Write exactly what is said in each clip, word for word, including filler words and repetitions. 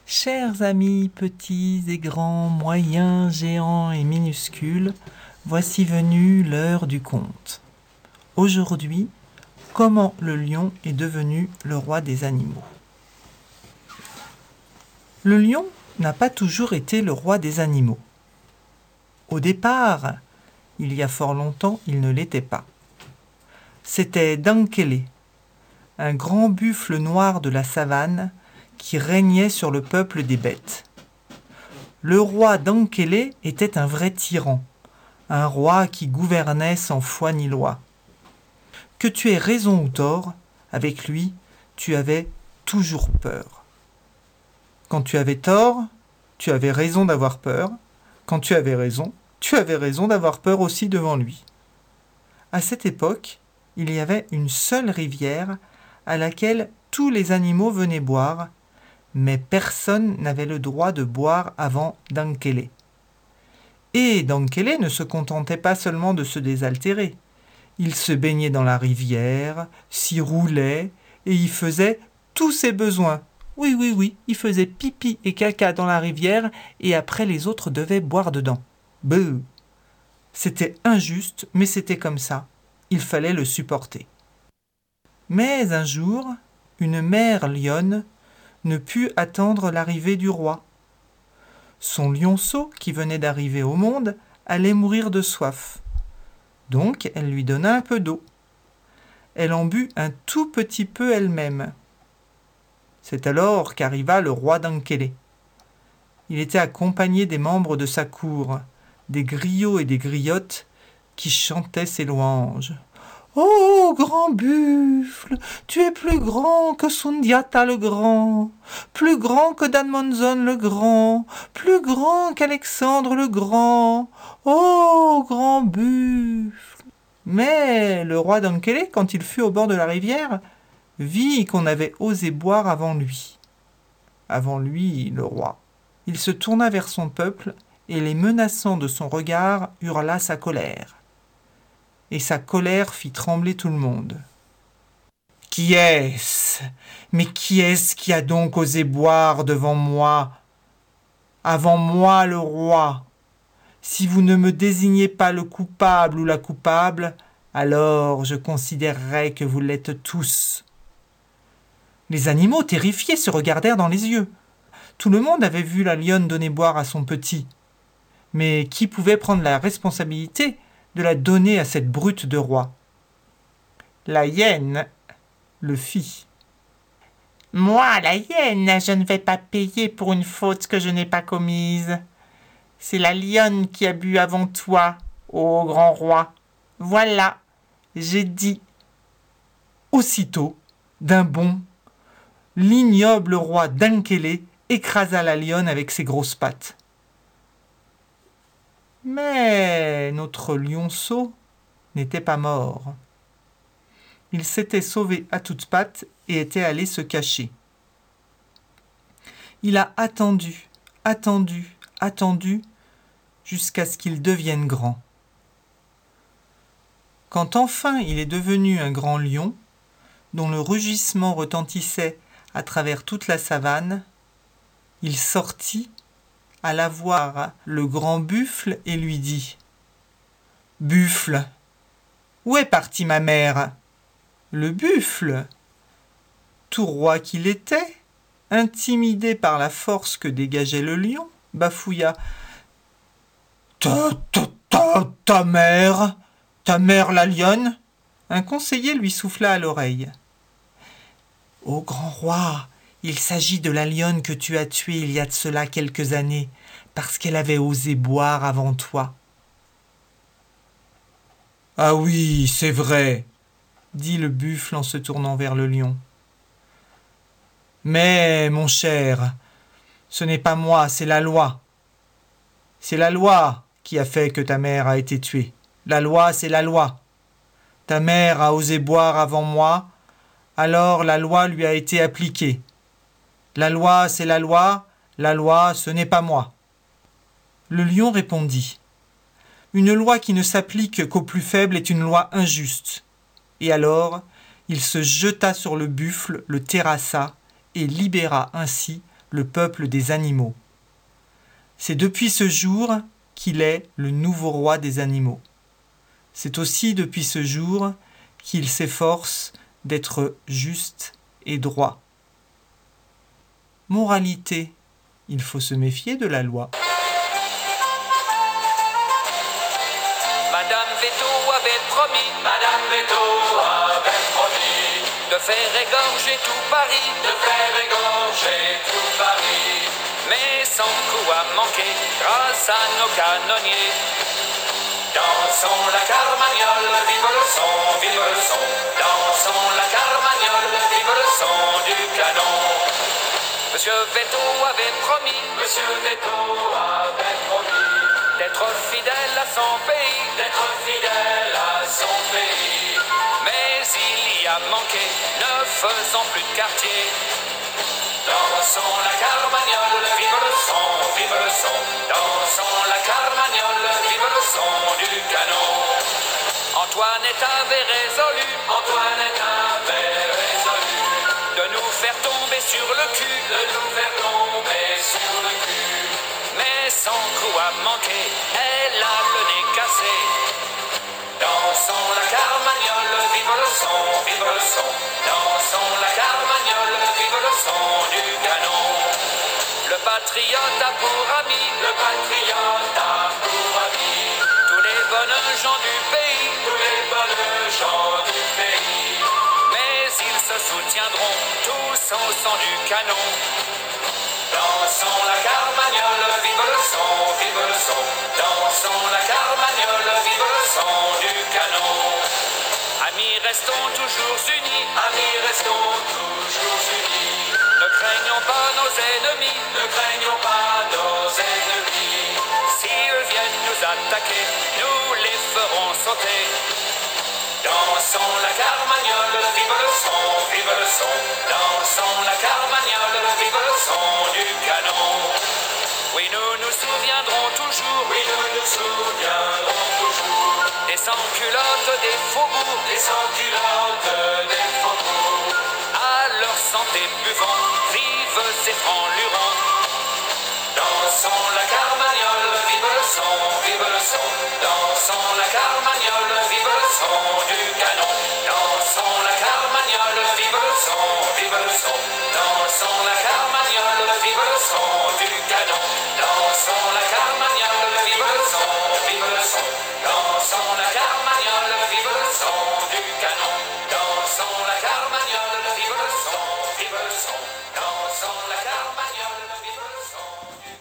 Chers amis petits et grands, moyens, géants et minuscules, voici venue l'heure du conte. Aujourd'hui, comment le lion est devenu le roi des animaux. Le lion n'a pas toujours été le roi des animaux. Au départ, il y a fort longtemps, il ne l'était pas. C'était Dankele, un grand buffle noir de la savane qui régnait sur le peuple des bêtes. Le roi Dankele était un vrai tyran, un roi qui gouvernait sans foi ni loi. Que tu aies raison ou tort, avec lui, tu avais toujours peur. Quand tu avais tort, tu avais raison d'avoir peur. Quand tu avais raison, tu avais raison d'avoir peur aussi devant lui. À cette époque, il y avait une seule rivière à laquelle tous les animaux venaient boire, mais personne n'avait le droit de boire avant Dankele. Et Dankele ne se contentait pas seulement de se désaltérer. Il se baignait dans la rivière, s'y roulait et y faisait tous ses besoins. Oui, oui, oui, il faisait pipi et caca dans la rivière et après les autres devaient boire dedans. Beuh! C'était injuste, mais c'était comme ça. Il fallait le supporter. Mais un jour, une mère lionne ne put attendre l'arrivée du roi. Son lionceau, qui venait d'arriver au monde, allait mourir de soif. Donc elle lui donna un peu d'eau. Elle en but un tout petit peu elle-même. C'est alors qu'arriva le roi Dankele. Il était accompagné des membres de sa cour, des griots et des griottes qui chantaient ses louanges. « Ô grand buffle, tu es plus grand que Sundiata le grand, plus grand que Danmonzon le grand, plus grand qu'Alexandre le grand. Ô grand buffle !» Mais le roi Dankele, quand il fut au bord de la rivière, vit qu'on avait osé boire avant lui. Avant lui, le roi. Il se tourna vers son peuple et, les menaçant de son regard, hurla sa colère. Et sa colère fit trembler tout le monde. « Qui est-ce ? Mais qui est-ce qui a donc osé boire devant moi, avant moi le roi ? Si vous ne me désignez pas le coupable ou la coupable, alors je considérerai que vous l'êtes tous. » Les animaux, terrifiés, se regardèrent dans les yeux. Tout le monde avait vu la lionne donner boire à son petit. Mais qui pouvait prendre la responsabilité de la donner à cette brute de roi ? La hyène le fit. « Moi, la hyène, je ne vais pas payer pour une faute que je n'ai pas commise. C'est la lionne qui a bu avant toi, ô grand roi. Voilà, j'ai dit. » Aussitôt, d'un bond, l'ignoble roi Dankele écrasa la lionne avec ses grosses pattes. Mais notre lionceau n'était pas mort. Il s'était sauvé à toutes pattes et était allé se cacher. Il a attendu, attendu, attendu, jusqu'à ce qu'il devienne grand. Quand enfin il est devenu un grand lion, dont le rugissement retentissait à travers toute la savane, il sortit, alla voir le grand buffle et lui dit « Buffle, où est partie ma mère ?» Le buffle, tout roi qu'il était, intimidé par la force que dégageait le lion, bafouilla « Ta, ta, ta, ta mère, ta mère la lionne ?» Un conseiller lui souffla à l'oreille. « Ô grand roi, il s'agit de la lionne que tu as tuée il y a de cela quelques années, parce qu'elle avait osé boire avant toi. »« Ah oui, c'est vrai, » dit le buffle en se tournant vers le lion. « Mais, mon cher, ce n'est pas moi, c'est la loi. C'est la loi qui a fait que ta mère a été tuée. La loi, c'est la loi. Ta mère a osé boire avant moi, alors la loi lui a été appliquée. La loi, c'est la loi, la loi, ce n'est pas moi. » Le lion répondit « Une loi qui ne s'applique qu'aux plus faibles est une loi injuste. » Et alors, il se jeta sur le buffle, le terrassa et libéra ainsi le peuple des animaux. C'est depuis ce jour qu'il est le nouveau roi des animaux. C'est aussi depuis ce jour qu'il s'efforce d'être juste et droit. Moralité, il faut se méfier de la loi. Madame Veto avait promis, Madame Veto avait promis de faire égorger tout Paris, de faire égorger tout Paris. Mais son coup a manqué grâce à nos canonniers. Dansons la carmagnole, vive le son, vive le son. Dansons la carmagnole, vive le son du canon. Monsieur Veto avait promis, Monsieur Veto avait promis d'être fidèle à son pays, d'être fidèle à son pays. Mais il y a manqué, ne faisant plus de quartier. Dansons la carmagnole, vive le son, vive le son. Dansons la carmagnole, vive le son du canon. Antoinette avait résolu, Antoinette avait résolu de nous faire tomber sur le cul, de nous faire tomber sur le cul. Mais son coup a manqué, elle a le nez cassé. Dansons la carmagnole, vive le son, vive le son. Dansons la carmagnole, vive le son du canon. Le patriote a pour ami, le patriote a pour ami tous les bonnes gens du pays, tous les bonnes gens du pays. Mais ils se soutiendront tous au son du canon. Dansons la carmagnole, vive le son, vive le son. Dansons la carmagnole, vive le son du canon. Amis, restons toujours unis, amis, restons toujours unis. Ne craignons pas nos ennemis, ne craignons pas nos ennemis. S'ils viennent nous attaquer, nous les ferons sauter. Dansons la carmagnole, vive le son, vive le son. Dansons la carmagnole, vive le son du canon. Oui, nous nous souviendrons toujours, oui, nous nous souviendrons toujours des sans-culottes des faubourgs, des sans-culottes des faubourgs. À leur santé buvons, vives et francs lurons. Dansons la carmagnole, vive le son, vive le son. Dansons la carmagnole, vive le son du canon. Dansons la carmagnole, vive le son, vive le son. Dansons la carmagnole, vive le son du canon. Dansons la carmagnole, vive le son, vive le son. Dansons la carmagnole, vive le son du canon. Dansons la carmagnole, vive le son, vive le son. Dansons la carmagnole, vive le son du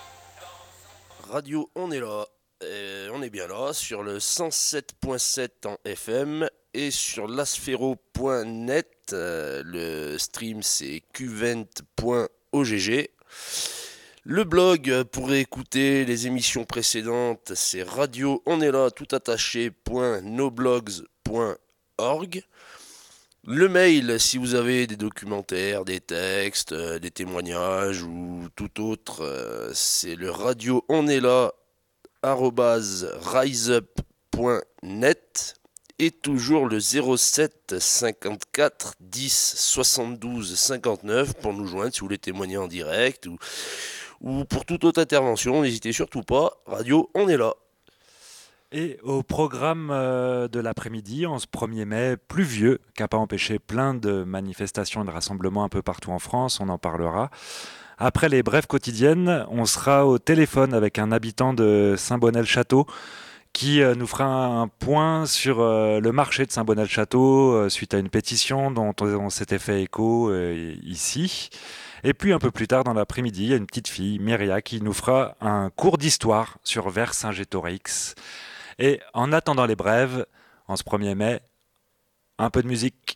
canon. Radio, on est là. Et on est bien là sur le cent sept point sept en F M et sur lasfero point net. Euh, le stream c'est cuvent point o g g. Le blog pour écouter les émissions précédentes c'est radio on est là tout attaché point noblogs point org. Le mail si vous avez des documentaires, des textes, euh, des témoignages ou tout autre, euh, c'est le radio on est là arobase riseup point net et toujours le zéro sept cinquante-quatre dix soixante-douze cinquante-neuf pour nous joindre si vous voulez témoigner en direct ou, ou pour toute autre intervention, n'hésitez surtout pas, radio on est là. Et au programme de l'après-midi, en ce premier mai, pluvieux, qui n'a pas empêché plein de manifestations et de rassemblements un peu partout en France, on en parlera. Après les brèves quotidiennes, on sera au téléphone avec un habitant de Saint-Bonnet-le-Château qui nous fera un point sur le marché de Saint-Bonnet-le-Château suite à une pétition dont on s'était fait écho ici. Et puis un peu plus tard dans l'après-midi, il y a une petite fille, Myria, qui nous fera un cours d'histoire sur Vercingétorix. Et en attendant les brèves, en ce premier mai, un peu de musique.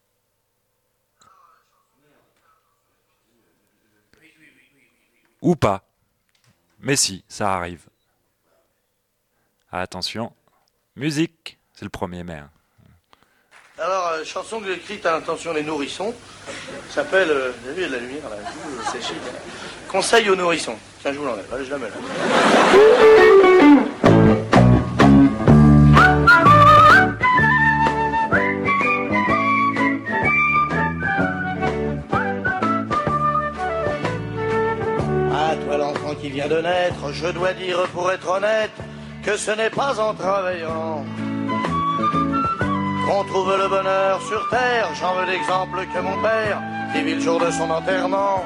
Ou pas. Mais si, ça arrive. Attention, musique, c'est le premier mai. Hein. Alors, euh, chanson que j'ai écrite à l'intention des nourrissons, s'appelle, euh, vous avez vu, il y a de la lumière là, c'est chic. Hein. Conseil aux nourrissons. Tiens, je vous l'enlève, allez, je la mets là. toi l'enfant qui vient de naître, je dois dire pour être honnête que ce n'est pas en travaillant qu'on trouve le bonheur sur terre. J'en veux l'exemple que mon père, qui vit le jour de son enterrement,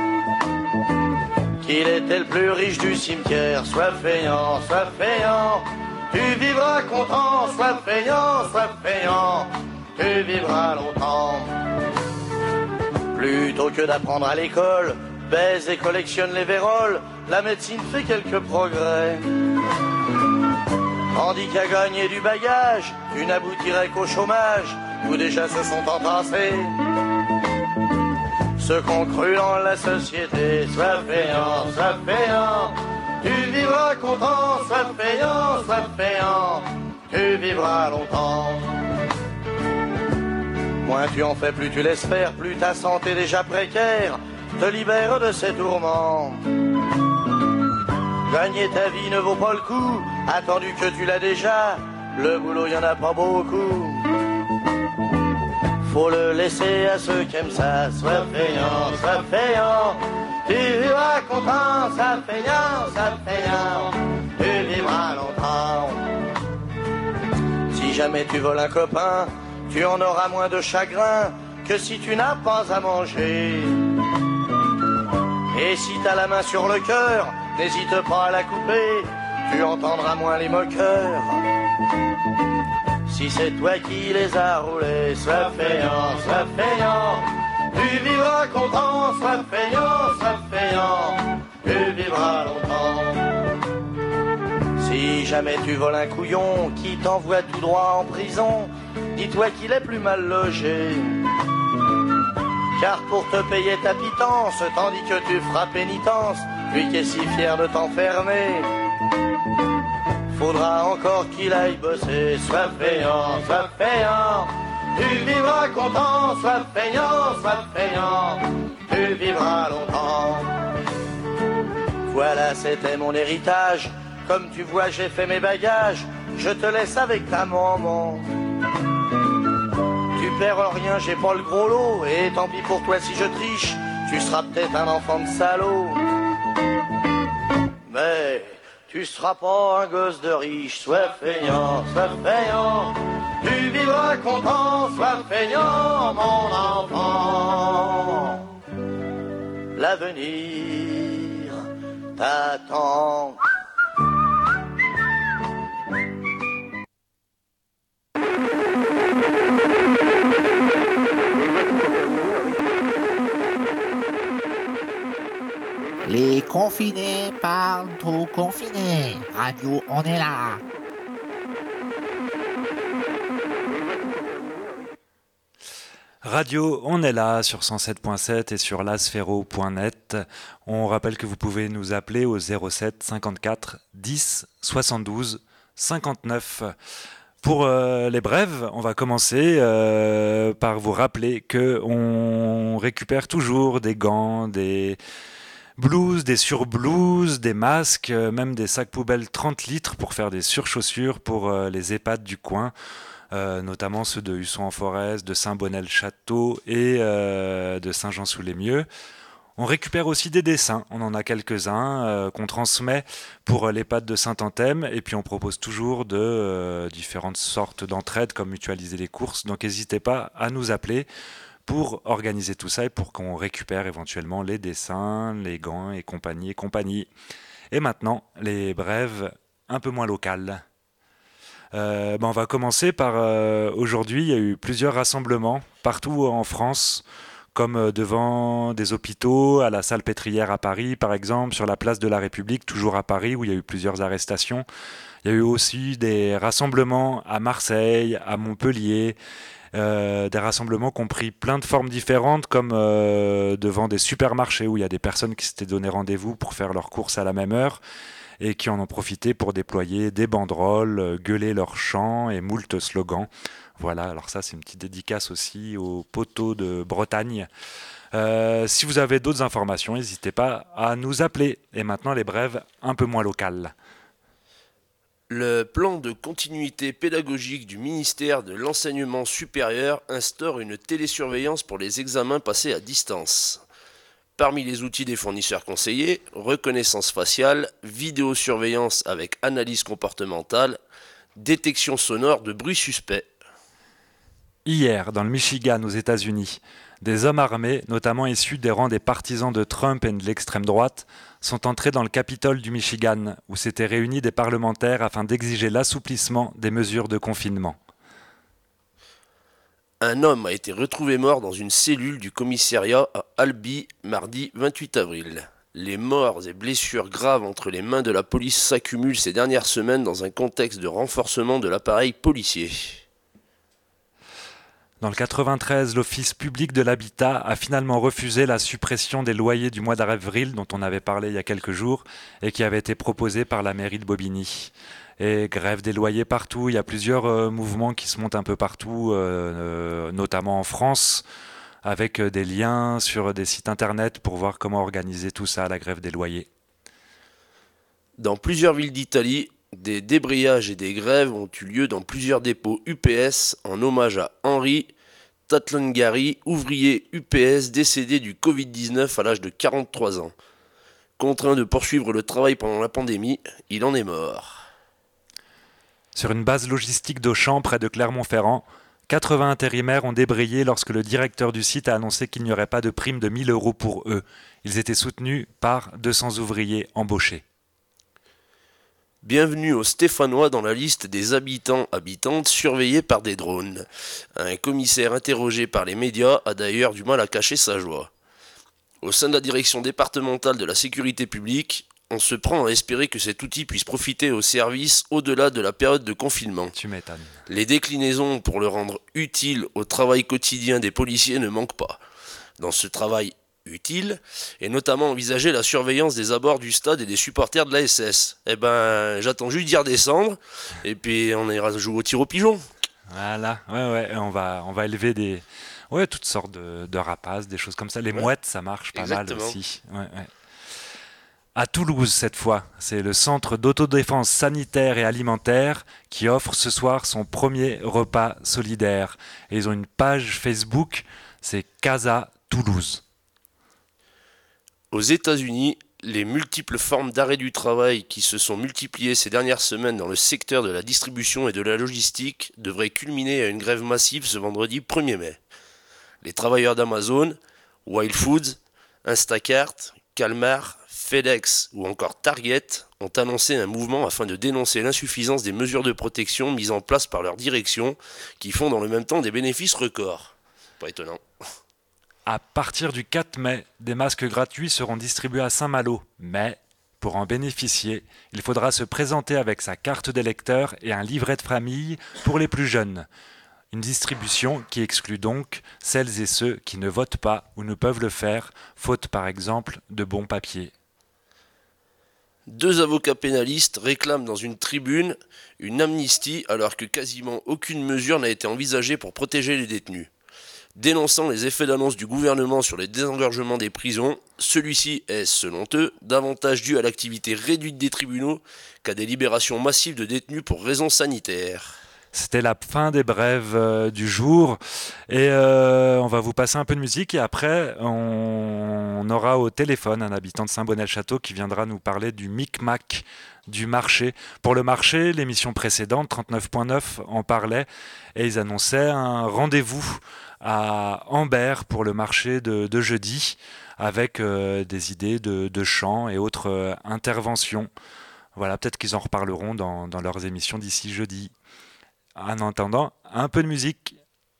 qu'il était le plus riche du cimetière. Sois feignant, sois feignant, tu vivras content. Sois feignant, sois feignant, tu vivras longtemps. Plutôt que d'apprendre à l'école, baise et collectionne les véroles, la médecine fait quelques progrès. Tandis qu'à gagner du bagage, tu n'aboutirais qu'au chômage, où déjà se sont entassés ceux qu'on cru dans la société. Sois feignant, sois feignant, tu vivras content. Sois feignant, sois feignant, tu vivras longtemps. Moins tu en fais, plus tu laisses faire, plus ta santé déjà précaire te libère de ses tourments. Gagner ta vie ne vaut pas le coup, attendu que tu l'as déjà, le boulot y en a pas beaucoup. Faut le laisser à ceux qui aiment ça. Sois feignant, sois feignant, tu vivras content. Sois feignant, sois feignant, tu vivras longtemps. Si jamais tu voles un copain, tu en auras moins de chagrin que si tu n'as pas à manger. Et si t'as la main sur le cœur, n'hésite pas à la couper, tu entendras moins les moqueurs. Si c'est toi qui les as roulés, sois feignant, sois feignant, tu vivras content. Sois feignant, sois feignant, tu vivras longtemps. Si jamais tu voles un couillon qui t'envoie tout droit en prison, dis-toi qu'il est plus mal logé. Car pour te payer ta pitance, tandis que tu feras pénitence, lui qui est si fier de t'enfermer, faudra encore qu'il aille bosser. Sois feignant, sois feignant, tu vivras content. Sois feignant, sois feignant, tu vivras longtemps. Voilà, c'était mon héritage. Comme tu vois, j'ai fait mes bagages. Je te laisse avec ta maman. Tu perds rien, j'ai pas le gros lot. Et tant pis pour toi si je triche, tu seras peut-être un enfant de salaud. Mais tu seras pas un gosse de riche. Sois feignant, sois feignant, tu vivras content. Sois feignant, mon enfant, l'avenir t'attend. Les confinés parlent aux confinés. Radio, on est là. Radio, on est là sur cent sept point sept et sur lasfero point net. On rappelle que vous pouvez nous appeler au zéro sept cinquante-quatre dix soixante-douze cinquante-neuf. Pour euh, les brèves, on va commencer euh, par vous rappeler qu'on récupère toujours des gants, des blouses, des surblouses, des masques, euh, même des sacs poubelles trente litres pour faire des surchaussures pour euh, les EHPAD du coin, euh, notamment ceux de Husson-en-Forez, de Saint-Bonnet-le-Château et euh, de Saint-Jean-sous-les-Mieux. On récupère aussi des dessins, on en a quelques-uns euh, qu'on transmet pour l'EHPAD de Saint-Anthème et puis on propose toujours de euh, différentes sortes d'entraide comme mutualiser les courses, donc n'hésitez pas à nous appeler pour organiser tout ça et pour qu'on récupère éventuellement les dessins, les gants et compagnie et compagnie. Et maintenant, les brèves un peu moins locales. Euh, ben on va commencer par euh, aujourd'hui, il y a eu plusieurs rassemblements partout en France, comme devant des hôpitaux, à la Salpêtrière à Paris par exemple, sur la place de la République, toujours à Paris où il y a eu plusieurs arrestations. Il y a eu aussi des rassemblements à Marseille, à Montpellier, euh, des rassemblements qui ont pris plein de formes différentes, comme euh, devant des supermarchés où il y a des personnes qui s'étaient donné rendez-vous pour faire leurs courses à la même heure et qui en ont profité pour déployer des banderoles, gueuler leurs chants et moult slogans. Voilà, alors ça c'est une petite dédicace aussi aux poteaux de Bretagne. Euh, si vous avez d'autres informations, n'hésitez pas à nous appeler. Et maintenant les brèves un peu moins locales. Le plan de continuité pédagogique du ministère de l'Enseignement supérieur instaure une télésurveillance pour les examens passés à distance. Parmi les outils des fournisseurs conseillés, reconnaissance faciale, vidéosurveillance avec analyse comportementale, détection sonore de bruits suspects. Hier, dans le Michigan, aux États-Unis, des hommes armés, notamment issus des rangs des partisans de Trump et de l'extrême droite, sont entrés dans le Capitole du Michigan, où s'étaient réunis des parlementaires afin d'exiger l'assouplissement des mesures de confinement. Un homme a été retrouvé mort dans une cellule du commissariat à Albi, mardi vingt-huit avril. Les morts et blessures graves entre les mains de la police s'accumulent ces dernières semaines dans un contexte de renforcement de l'appareil policier. Dans le quatre-vingt-treize, l'Office public de l'habitat a finalement refusé la suppression des loyers du mois d'avril, dont on avait parlé il y a quelques jours, et qui avait été proposée par la mairie de Bobigny. Et grève des loyers partout, il y a plusieurs euh, mouvements qui se montent un peu partout, euh, euh, notamment en France, avec euh, des liens sur des sites internet pour voir comment organiser tout ça, la grève des loyers. Dans plusieurs villes d'Italie, des débrayages et des grèves ont eu lieu dans plusieurs dépôts U P S en hommage à Henri Tatlangari, ouvrier U P S décédé du covid dix-neuf à l'âge de quarante-trois ans. Contraint de poursuivre le travail pendant la pandémie, il en est mort. Sur une base logistique d'Auchan près de Clermont-Ferrand, quatre-vingts intérimaires ont débrayé lorsque le directeur du site a annoncé qu'il n'y aurait pas de prime de mille euros pour eux. Ils étaient soutenus par deux cents ouvriers embauchés. Bienvenue aux Stéphanois dans la liste des habitants-habitantes surveillés par des drones. Un commissaire interrogé par les médias a d'ailleurs du mal à cacher sa joie. Au sein de la direction départementale de la sécurité publique, on se prend à espérer que cet outil puisse profiter aux services au-delà de la période de confinement. Tu m'étonnes. Les déclinaisons pour le rendre utile au travail quotidien des policiers ne manquent pas. Dans ce travail utile, et notamment envisager la surveillance des abords du stade et des supporters de l'A S S. Eh ben, j'attends juste d'y redescendre, et puis on ira jouer au tir au pigeon. Voilà, ouais, ouais, on va, on va élever des, ouais, toutes sortes de, de rapaces, des choses comme ça. Les ouais. mouettes, ça marche pas Exactement. mal aussi. Ouais, ouais. À Toulouse, cette fois, c'est le centre d'autodéfense sanitaire et alimentaire qui offre ce soir son premier repas solidaire. Et ils ont une page Facebook, c'est Casa Toulouse. Aux États-Unis, les multiples formes d'arrêt du travail qui se sont multipliées ces dernières semaines dans le secteur de la distribution et de la logistique devraient culminer à une grève massive ce vendredi premier mai. Les travailleurs d'Amazon, Wild Foods, Instacart, Calmar, FedEx ou encore Target ont annoncé un mouvement afin de dénoncer l'insuffisance des mesures de protection mises en place par leur direction qui font dans le même temps des bénéfices records. Pas étonnant. À partir du quatre mai, des masques gratuits seront distribués à Saint-Malo. Mais, pour en bénéficier, il faudra se présenter avec sa carte d'électeur et un livret de famille pour les plus jeunes. Une distribution qui exclut donc celles et ceux qui ne votent pas ou ne peuvent le faire, faute par exemple de bons papiers. Deux avocats pénalistes réclament dans une tribune une amnistie alors que quasiment aucune mesure n'a été envisagée pour protéger les détenus. Dénonçant les effets d'annonce du gouvernement sur les désengorgements des prisons, celui-ci est, selon eux, davantage dû à l'activité réduite des tribunaux qu'à des libérations massives de détenus pour raisons sanitaires. C'était la fin des brèves euh, du jour et euh, on va vous passer un peu de musique et après on, on aura au téléphone un habitant de Saint-Bonnet-le-Château qui viendra nous parler du micmac du marché. Pour le marché, l'émission précédente, trente-neuf point neuf, en parlait et ils annonçaient un rendez-vous à Ambert pour le marché de, de jeudi avec euh, des idées de, de chants et autres euh, interventions. Voilà, peut-être qu'ils en reparleront dans, dans leurs émissions d'ici jeudi. En entendant, un peu de musique.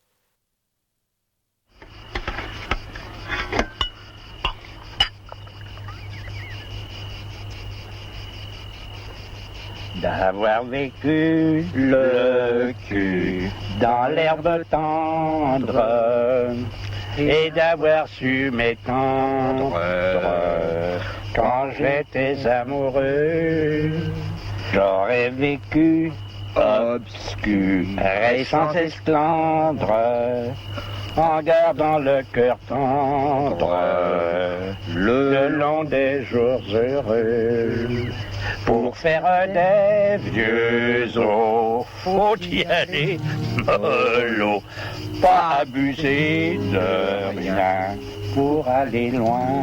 D'avoir vécu le cul dans l'herbe tendre et d'avoir su m'étendre quand j'étais amoureux, j'aurais vécu obscur et sans esclandre, en gardant le cœur tendre le long des jours heureux. Pour faire des vieux os, faut y aller mollo, pas abuser de rien, pour aller loin.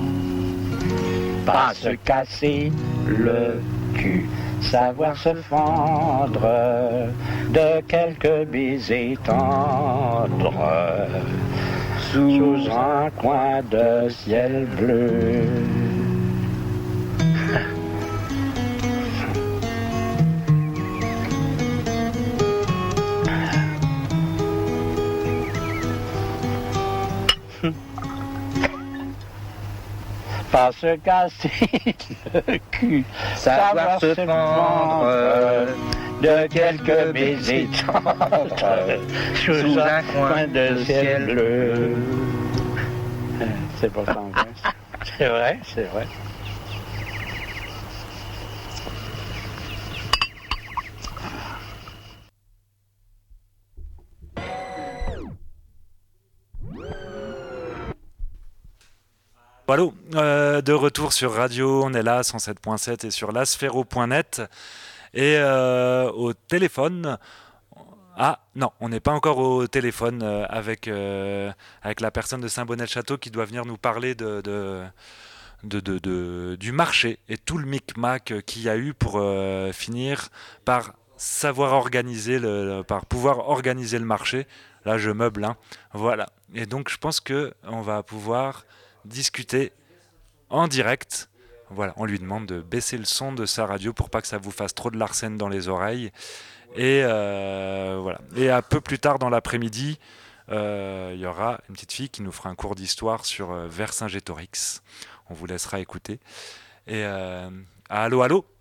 Pas se casser le cul, savoir se fendre de quelques baisers tendres sous un coin de ciel bleu. Pas se casser le cul, savoir se fendre de quelques baisers tendres sous un coin de ciel bleu. C'est pas ça, c'est vrai, c'est vrai. Voilà, euh, de retour sur Radio, on est là, cent sept point sept et sur lasfero point net. Et euh, au téléphone, ah non, on n'est pas encore au téléphone euh, avec, euh, avec la personne de Saint-Bonnet-le-Château qui doit venir nous parler de, de, de, de, de, du marché et tout le micmac qu'il y a eu pour euh, finir par savoir organiser, le, par pouvoir organiser le marché. Là, je meuble, hein. Voilà. Et donc, je pense qu'on va pouvoir discuter en direct. Voilà, on lui demande de baisser le son de sa radio pour pas que ça vous fasse trop de l'arsène dans les oreilles. Et euh, voilà. Et un peu plus tard dans l'après-midi, euh, il y aura une petite fille qui nous fera un cours d'histoire sur euh, Vercingétorix. On vous laissera écouter. Et euh, allô, allô.